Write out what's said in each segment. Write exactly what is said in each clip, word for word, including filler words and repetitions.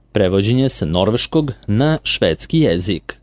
Prevođenje sa norveškog na švedski jezik.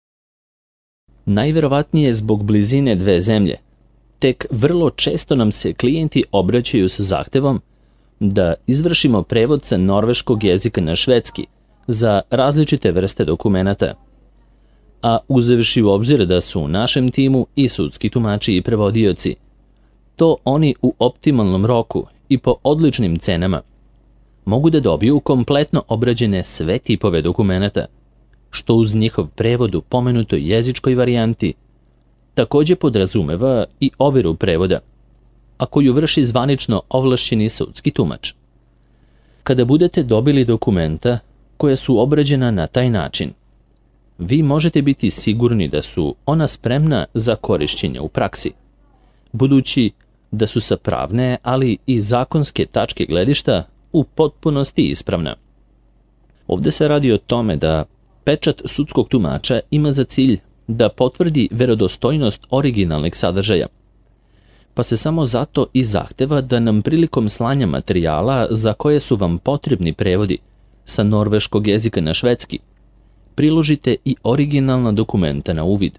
Najverovatnije zbog blizine dve zemlje, tek vrlo često nam se klijenti obraćaju sa zahtevom da izvršimo prevod sa norveškog jezika na švedski za različite vrste dokumenata. A uzevši u obzir da su u našem timu i sudski tumači i prevodioci, to oni u optimalnom roku i po odličnim cenama mogu da dobiju kompletno obrađene sve tipove dokumenata, što uz njihov prevod u pomenutoj jezičkoj varijanti takođe podrazumeva i overu prevoda, a koju vrši zvanično ovlašćeni sudski tumač. Kada budete dobili dokumenta koja su obrađena na taj način, vi možete biti sigurni da su ona spremna za korišćenje u praksi, budući da su sa pravne, ali i zakonske tačke gledišta u potpunosti ispravna. Ovde se radi o tome da pečat sudskog tumača ima za cilj da potvrdi verodostojnost originalnih sadržaja, pa se samo zato i zahteva da nam prilikom slanja materijala za koje su vam potrebni prevodi sa norveškog jezika na švedski priložite i originalna dokumenta na uvid.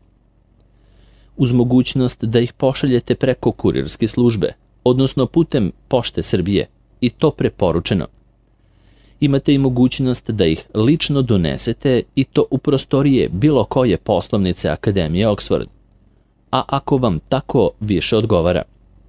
Uz mogućnost da ih pošaljete preko kurirske službe, odnosno putem Pošte Srbije, i to preporučeno. Imate i mogućnost da ih lično donesete i to u prostorije bilo koje poslovnice Akademije Oxford, a ako vam tako više odgovara.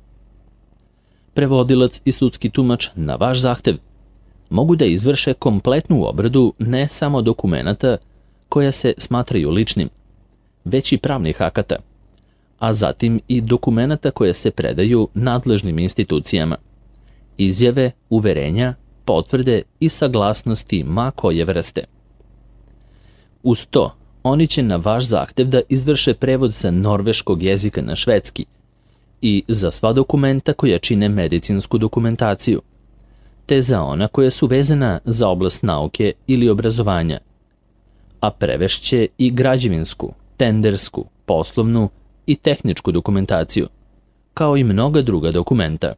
Prevodilac i sudski tumač na vaš zahtev mogu da izvrše kompletnu obradu ne samo dokumenata koja se smatraju ličnim, već i pravnih akata, a zatim i dokumenata koje se predaju nadležnim institucijama, izjave, uverenja, potvrde i saglasnosti ma koje vrste. Uz to, oni će na vaš zahtev da izvrše prevod sa norveškog jezika na švedski i za sva dokumenta koja čine medicinsku dokumentaciju, te za ona koja su vezana za oblast nauke ili obrazovanja, a prevešće i građevinsku, tendersku, poslovnu i tehničku dokumentaciju, kao i mnoga druga dokumenta.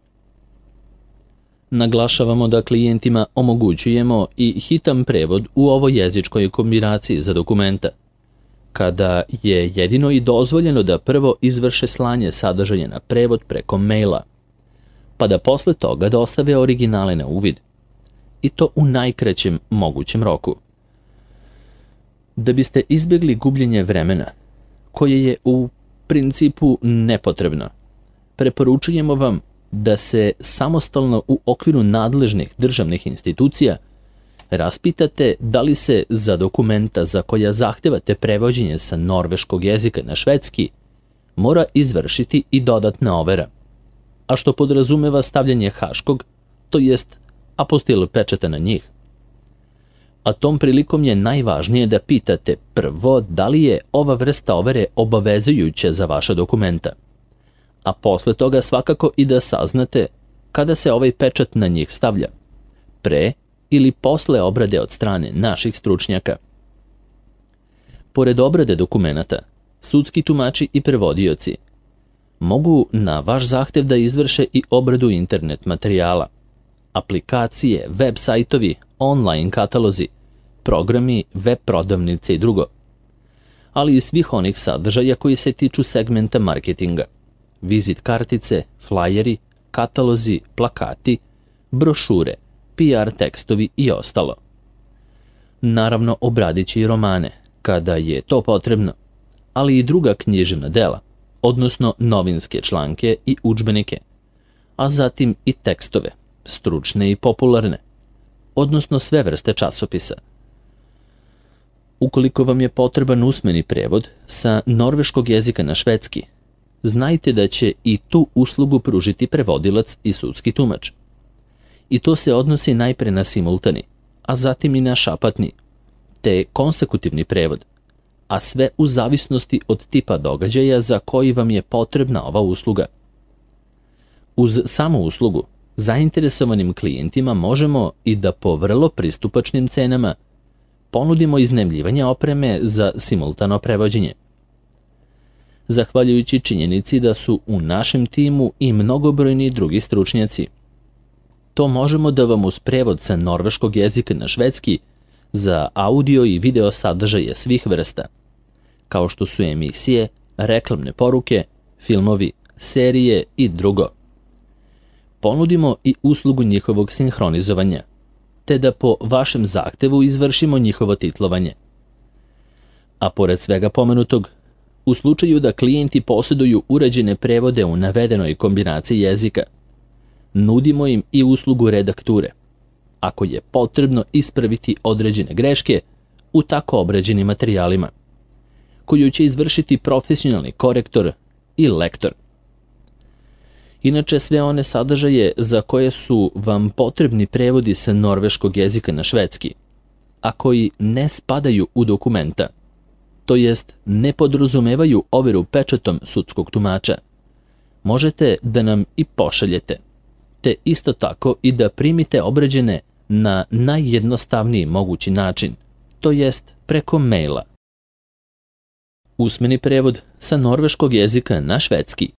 Naglašavamo da klijentima omogućujemo i hitan prevod u ovoj jezičkoj kombinaciji za dokumenta, kada je jedino i dozvoljeno da prvo izvrše slanje sadržaja na prevod preko maila, pa da posle toga dostave originale na uvid, i to u najkraćem mogućem roku. Da biste izbjegli gubljenje vremena, koje je u principu nepotrebno, preporučujemo vam da se samostalno u okviru nadležnih državnih institucija raspitate da li se za dokumenta za koja zahtevate prevođenje sa norveškog jezika na švedski mora izvršiti i dodatna overa, a što podrazumeva stavljanje haškog, to jest apostil pečata na njih. A tom prilikom je najvažnije da pitate prvo da li je ova vrsta overe obavezujuća za vaša dokumenta, a posle toga svakako i da saznate kada se ovaj pečat na njih stavlja, pre ili posle obrade od strane naših stručnjaka. Pored obrade dokumenata, sudski tumači i prevodioci mogu na vaš zahtev da izvrše i obradu internet materijala, aplikacije, web sajtovi, online katalozi, programi, web prodavnice i drugo, ali i svih onih sadržaja koji se tiču segmenta marketinga, vizit kartice, flajeri, katalozi, plakati, brošure, P R tekstovi i ostalo. Naravno, obradit će i romane, kada je to potrebno, ali i druga književna dela, odnosno novinske članke i udžbenike, a zatim i tekstove, stručne i popularne, odnosno sve vrste časopisa. Ukoliko vam je potreban usmeni prevod sa norveškog jezika na švedski, znajte da će i tu uslugu pružiti prevodilac i sudski tumač. I to se odnosi najpre na simultani, a zatim i na šapatni, te konsekutivni prevod, a sve u zavisnosti od tipa događaja za koji vam je potrebna ova usluga. Uz samu uslugu, zainteresovanim klijentima možemo i da po vrlo pristupačnim cenama ponudimo iznajmljivanje opreme za simultano prevođenje. Zahvaljujući činjenici da su u našem timu i mnogobrojni drugi stručnjaci, to možemo da vam uz prevod sa norveškog jezika na švedski za audio i video sadržaje svih vrsta, kao što su emisije, reklamne poruke, filmovi, serije i drugo. Ponudimo i uslugu njihovog sinhronizovanja, te da po vašem zahtevu izvršimo njihovo titlovanje. A pored svega pomenutog, u slučaju da klijenti posjeduju uređene prevode u navedenoj kombinaciji jezika, nudimo im i uslugu redakture, ako je potrebno ispraviti određene greške u tako obrađenim materijalima, koju će izvršiti profesionalni korektor i lektor. Inače, sve one sadržaje za koje su vam potrebni prevodi sa norveškog jezika na švedski, a koji ne spadaju u dokumenta, to jest ne podrazumevaju overu pečatom sudskog tumača, možete da nam i pošaljete, te isto tako i da primite obrađene na najjednostavniji mogući način, to jest preko maila. Usmeni prevod sa norveškog jezika na švedski.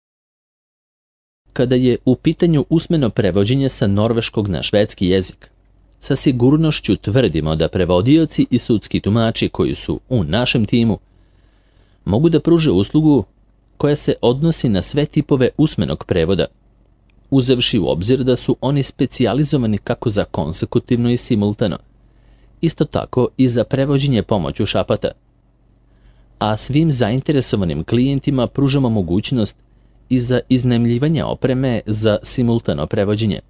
Kada je u pitanju usmeno prevođenje sa norveškog na švedski jezik, sa sigurnošću tvrdimo da prevodioci i sudski tumači koji su u našem timu mogu da pruže uslugu koja se odnosi na sve tipove usmenog prevoda, uzevši u obzir da su oni specijalizovani kako za konsekutivno i simultano, isto tako i za prevođenje pomoću šapata. A svim zainteresovanim klijentima pružamo mogućnost i za iznajmljivanje opreme za simultano prevođenje.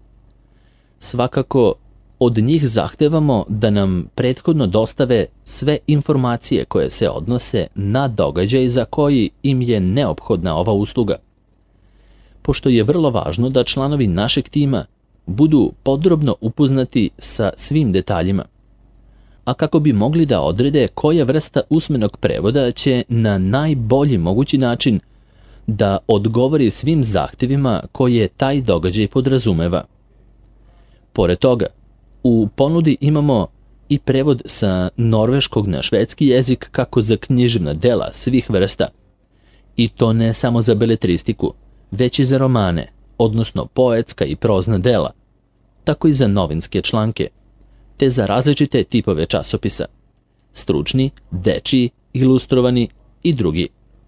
Svakako, od njih zahtevamo da nam prethodno dostave sve informacije koje se odnose na događaj za koji im je neophodna ova usluga, pošto je vrlo važno da članovi našeg tima budu podrobno upoznati sa svim detaljima, a kako bi mogli da odrede koja vrsta usmenog prevoda će na najbolji mogući način da odgovori svim zahtevima koje taj događaj podrazumeva. Pored toga, u ponudi imamo i prevod sa norveškog na švedski jezik kako za književna dela svih vrsta, i to ne samo za beletristiku, već i za romane, odnosno poetska i prozna dela, tako i za novinske članke, te za različite tipove časopisa, stručni, dečiji, ilustrovani i drugi.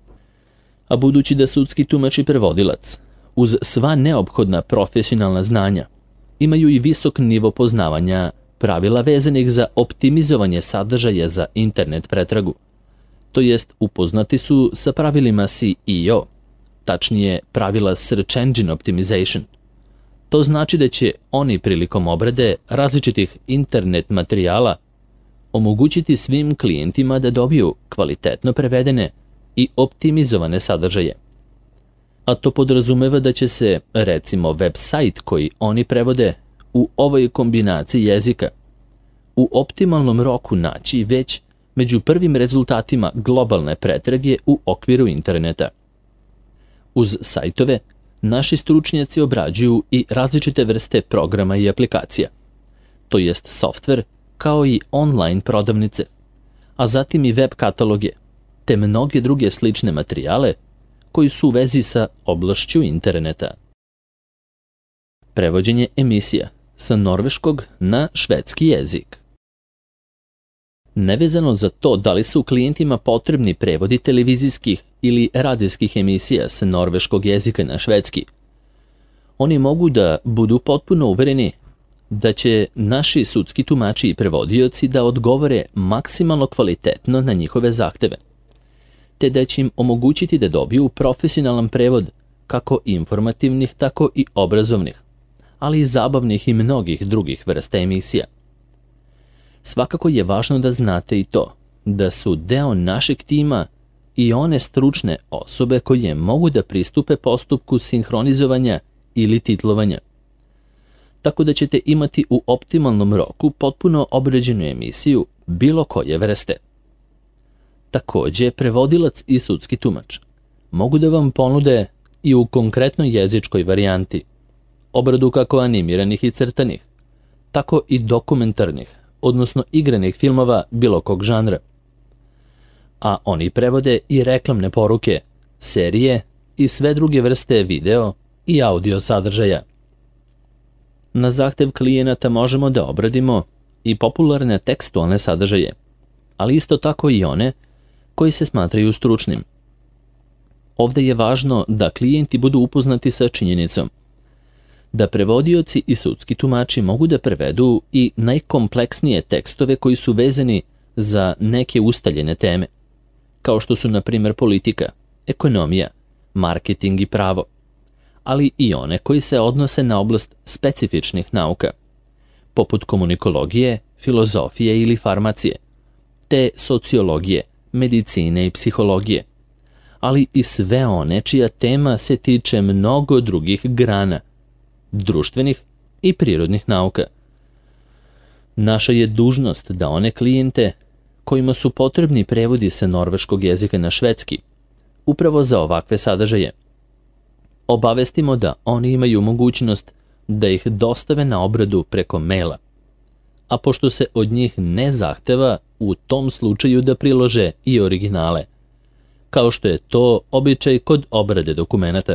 A budući da sudski tumač i prevodilac, uz sva neophodna profesionalna znanja, imaju i visok nivo poznavanja pravila vezanih za optimizovanje sadržaja za internet pretragu, to jest upoznati su sa pravilima S E O, tačnije pravila Search Engine Optimization. To znači da će oni prilikom obrade različitih internet materijala omogućiti svim klijentima da dobiju kvalitetno prevedene i optimizovane sadržaje. A to podrazumeva da će se, recimo, web sajt koji oni prevode u ovoj kombinaciji jezika u optimalnom roku naći već među prvim rezultatima globalne pretrage u okviru interneta. Uz sajtove, naši stručnjaci obrađuju i različite vrste programa i aplikacija, to jest softver, kao i online prodavnice, a zatim i web kataloge, te mnoge druge slične materijale koji su u vezi sa oblašću interneta. Prevođenje emisija sa norveškog na švedski jezik. Nevezano za to da li su klijentima potrebni prevodi televizijskih ili radijskih emisija sa norveškog jezika na švedski, oni mogu da budu potpuno uvereni da će naši sudski tumači i prevodioci da odgovore maksimalno kvalitetno na njihove zahteve, te da će im omogućiti da dobiju profesionalan prevod kako informativnih, tako i obrazovnih, ali i zabavnih i mnogih drugih vrsta emisija. Svakako je važno da znate i to, da su deo našeg tima i one stručne osobe koje mogu da pristupe postupku sinhronizovanja ili titlovanja, tako da ćete imati u optimalnom roku potpuno obrađenu emisiju bilo koje vrste. Takođe, prevodilac i sudski tumač mogu da vam ponude i u konkretnoj jezičkoj varijanti obradu kako animiranih i crtanih, tako i dokumentarnih, odnosno igranih filmova bilo kog žanra. A oni prevode i reklamne poruke, serije i sve druge vrste video i audio sadržaja. Na zahtev klijenata možemo da obradimo, i popularne tekstualne sadržaje, ali isto tako i one koji se smatraju stručnim. Ovde je važno da klijenti budu upoznati sa činjenicom da prevodioci i sudski tumači mogu da prevedu i najkompleksnije tekstove koji su vezani za neke ustaljene teme, kao što su, na primjer, politika, ekonomija, marketing i pravo, ali i one koji se odnose na oblast specifičnih nauka, poput komunikologije, filozofije ili farmacije, te sociologije, medicine i psihologije, ali i sve one čija tema se tiče mnogo drugih grana, društvenih i prirodnih nauka. Naša je dužnost da one klijente kojima su potrebni prevodi sa norveškog jezika na švedski, upravo za ovakve sadržaje, obavestimo da oni imaju mogućnost da ih dostave na obradu preko maila, a pošto se od njih ne zahteva u tom slučaju da prilože i originale, kao što je to običaj kod obrade dokumenata.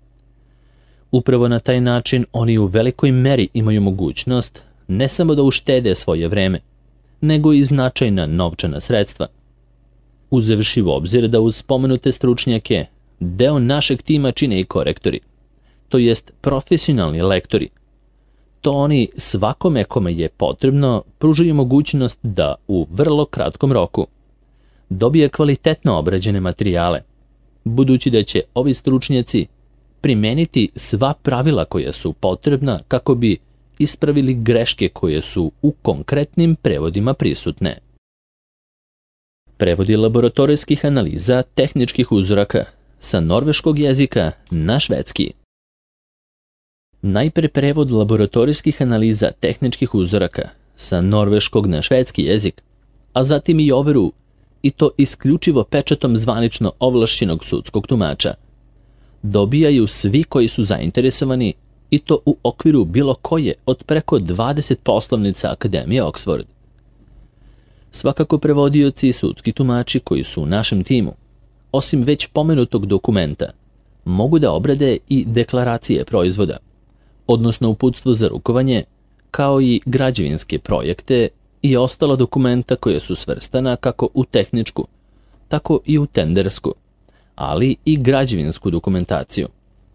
Upravo na taj način oni u velikoj meri imaju mogućnost ne samo da uštede svoje vreme, nego i značajna novčana sredstva. Uzevši u obzir da uz spomenute stručnjake deo našeg tima čine i korektori, to jest profesionalni lektori. To oni svakome kome je potrebno pružaju mogućnost da u vrlo kratkom roku dobije kvalitetno obrađene materijale, budući da će ovi stručnjaci primeniti sva pravila koja su potrebna kako bi ispravili greške koje su u konkretnim prevodima prisutne. Prevodi laboratorijskih analiza tehničkih uzoraka sa norveškog jezika na švedski. Najpre prevod laboratorijskih analiza tehničkih uzoraka sa norveškog na švedski jezik, a zatim i overu, i to isključivo pečatom zvanično ovlašćenog sudskog tumača, dobijaju svi koji su zainteresovani, i to u okviru bilo koje od preko dvadeset poslovnica Akademije Oxford. Svakako prevodioci i sudski tumači koji su u našem timu, osim već pomenutog dokumenta, mogu da obrade i deklaracije proizvoda, odnosno uputstvo za rukovanje, kao i građevinske projekte i ostala dokumenta koja su svrstana kako u tehničku, tako i u tendersku, ali i građevinsku dokumentaciju.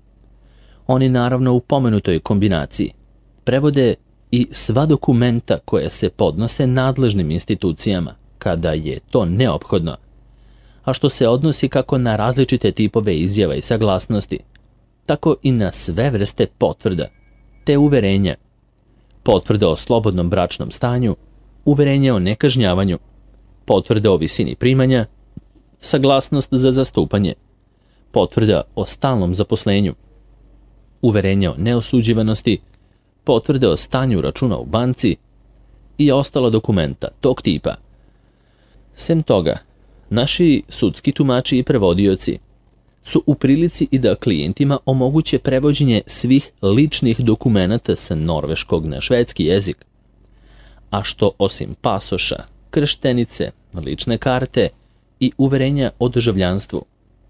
Oni naravno u pomenutoj kombinaciji prevode i sva dokumenta koja se podnose nadležnim institucijama kada je to neophodno, a što se odnosi kako na različite tipove izjava i saglasnosti, tako i na sve vrste potvrda, te uverenja, potvrda o slobodnom bračnom stanju, uverenje o nekažnjavanju, potvrda o visini primanja, saglasnost za zastupanje, potvrda o stalnom zaposlenju, uverenje o neosuđivanosti, potvrde o stanju računa u banci i ostala dokumenta tog tipa. Sem toga, naši sudski tumači i prevodioci su u prilici i da klijentima omoguće prevođenje svih ličnih dokumenata sa norveškog na švedski jezik, a što osim pasoša, krštenice, lične karte i uverenja o državljanstvu,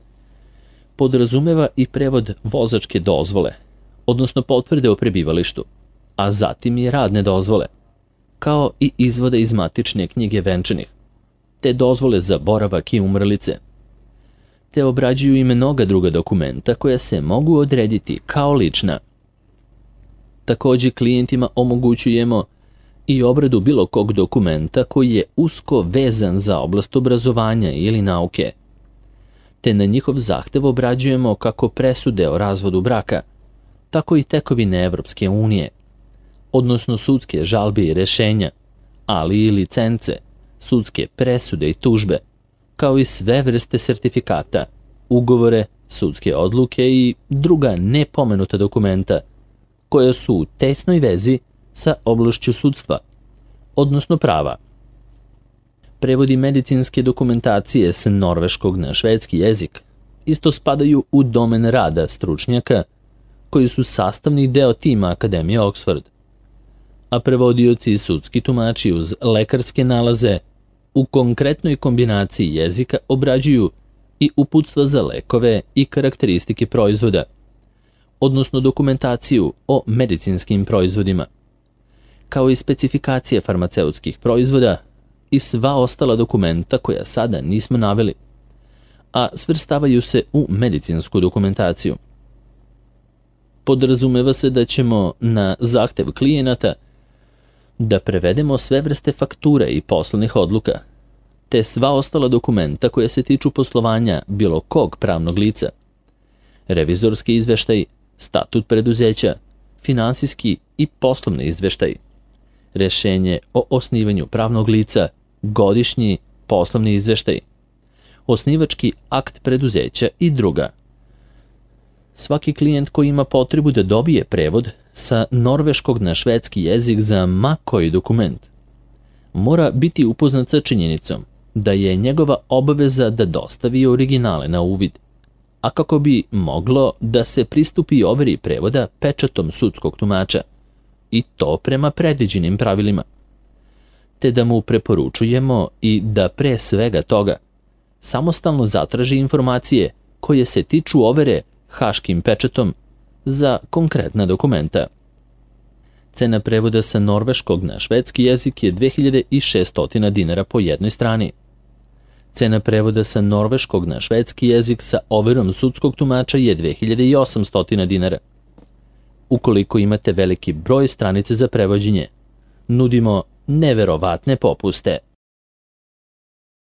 podrazumeva i prevod vozačke dozvole, odnosno potvrde o prebivalištu, a zatim i radne dozvole, kao i izvode iz matične knjige venčanih, te dozvole za boravak i umrlice, te obrađuju i mnoga druga dokumenta koja se mogu odrediti kao lična. Takođe klijentima omogućujemo i obradu bilo kog dokumenta koji je usko vezan za oblast obrazovanja ili nauke, te na njihov zahtev obrađujemo kako presude o razvodu braka, tako i tekovine Evropske unije, odnosno sudske žalbe i rešenja, ali i licence, sudske presude i tužbe, kao i sve vrste sertifikata, ugovore, sudske odluke i druga nepomenuta dokumenta koja su u tesnoj vezi sa oblašću sudstva, odnosno prava. Prevodi medicinske dokumentacije s norveškog na švedski jezik isto spadaju u domen rada stručnjaka koji su sastavni deo tima Akademije Oxford, a prevodioci i sudski tumači uz lekarske nalaze u konkretnoj kombinaciji jezika obrađuju i uputstva za lekove i karakteristike proizvoda, odnosno dokumentaciju o medicinskim proizvodima, kao i specifikacije farmaceutskih proizvoda i sva ostala dokumenta koja sada nismo naveli, a svrstavaju se u medicinsku dokumentaciju. Podrazumeva se da ćemo na zahtev klijenata da prevedemo sve vrste fakture i poslovnih odluka, te sva ostala dokumenta koja se tiču poslovanja bilo kog pravnog lica, revizorski izveštaj, statut preduzeća, finansijski i poslovni izveštaj, rešenje o osnivanju pravnog lica, godišnji poslovni izveštaj, osnivački akt preduzeća i druga. Svaki klijent koji ima potrebu da dobije prevod sa norveškog na švedski jezik za ma koji dokument mora biti upoznat sa činjenicom da je njegova obaveza da dostavi originale na uvid, a kako bi moglo da se pristupi overi prevoda pečatom sudskog tumača, i to prema predviđenim pravilima, te da mu preporučujemo i da pre svega toga samostalno zatraži informacije koje se tiču overe haškim pečatom za konkretna dokumenta. Cena prevoda sa norveškog na švedski jezik je dve hiljade šessto dinara po jednoj strani. Cena prevoda sa norveškog na švedski jezik sa overom sudskog tumača je dve hiljade osamsto dinara. Ukoliko imate veliki broj stranice za prevođenje, nudimo neverovatne popuste.